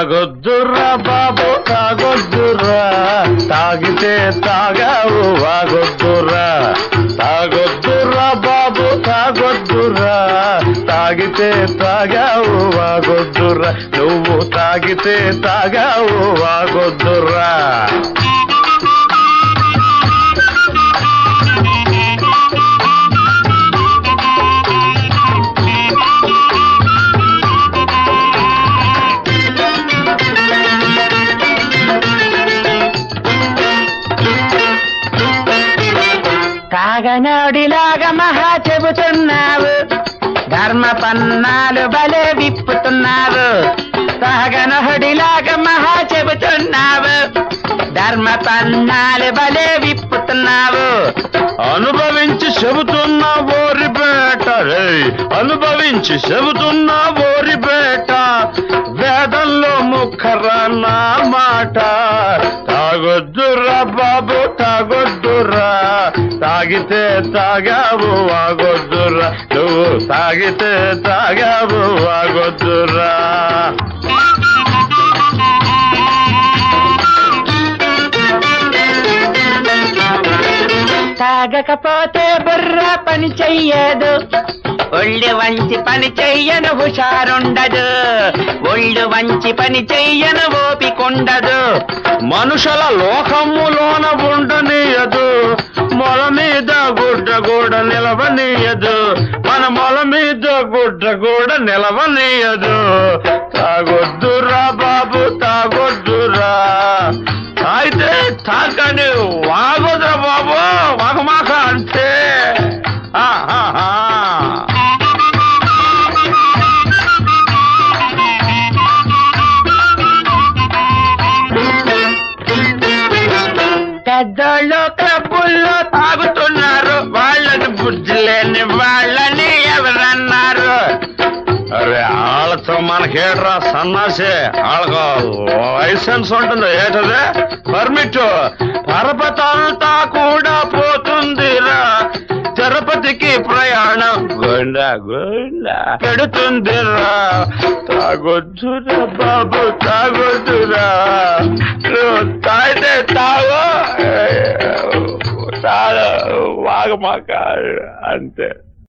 తాగొద్దురా బాబు తాగొద్దురా, తాగితే తాగావు వాగొద్దురా. తాగొద్దురా బాబు తాగొద్దురా, తాగితే తాగావు వాగొద్దురా. నువ్వు తాగితే తాగావు వాగొద్దురా. తాగనోడిలాగా మహా చెబుతున్నావు, ధర్మ పన్నాలు బలే విప్పుతున్నావు. తాగనోడిలాగా మహా చెబుతున్నావు, ధర్మ పన్నాలు బలే విప్పుతున్నావు. అనుభవించి చెబుతున్నా ఓరిపేట, అనుభవించి చెబుతున్నా ఓరిపేట, వేదంలో ముఖరా నా మాట. తాగొద్దురా బాబు తాగొద్దురా, తాగితే తాగావు వాగొద్దురా. నువ్వు తాగితే తాగావు వాగొద్దురా. తాగకపోతే బుర్ర పని చెయ్యదు, ఒళ్ళు వంచి పని చెయ్యను హుషారుండదు. ఒళ్ళు వంచి పని చెయ్యను ఓపికొండదు. మనుషుల లోకములోన ఉండనీయదు, మొల మీద గుడ్డ కూడా నిలవనీయదు. మన మొల మీద గుడ్డ కూడా నిలవనీయదు. తాగొద్దురా బాబు తాగొద్దురా, అయితే తాగని వాగొద్దురా బాబు వాగమాక అంటే. పెద్దోళ్ళు క్లబ్బుల్లో తాగుతున్నారు, వాళ్ళని బుద్ధి లేని వాళ్ళని ఎవరన్నారు? అరే వాళ్ళతో మనకేట్రా సన్నాసి, వాళ్ళకు లైసెన్స్ ఉంటుంది ఏటదే పర్మిట్. పర్వతాలతో కూడా పోతుందిరా తిరుపతికి ప్రయాణం, గుండా గుండా పెడుతుందిరా. తాగొద్దురా బాబు తాగొద్దురా, తాగితే తాగు వాగమాక అంతే.